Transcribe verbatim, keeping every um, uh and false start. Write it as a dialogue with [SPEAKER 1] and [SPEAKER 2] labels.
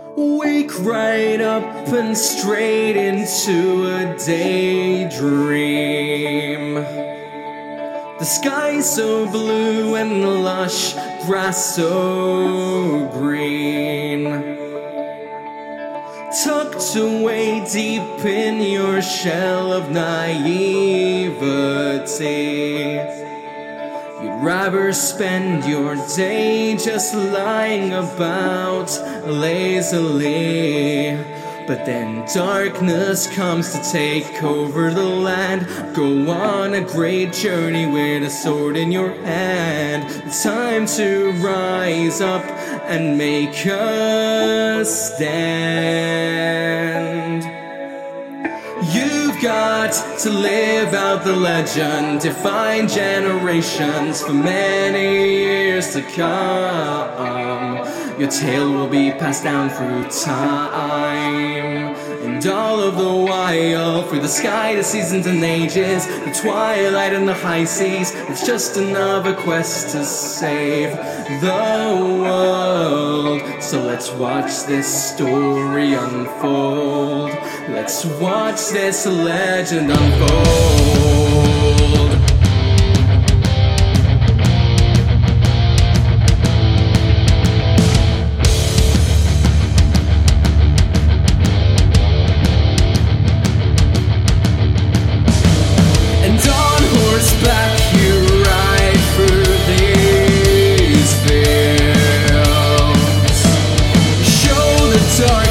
[SPEAKER 1] Wake right up and straight into a daydream. The sky's so blue and the lush grass so green. Tucked away deep in your shell of naivety, you'd rather spend your day just lying about lazily. But then darkness comes to take over the land. Go on a great journey with a sword in your hand. It's time to rise up and make a stand. You've got to live out the legend, define generations for many years to come. Your tale will be passed down through time, and all of the while, through the sky, the seasons and ages, the twilight and the high seas, it's just another quest to save the world. So let's watch this story unfold. Let's watch this legend unfold. Back you ride through these fields, show the dark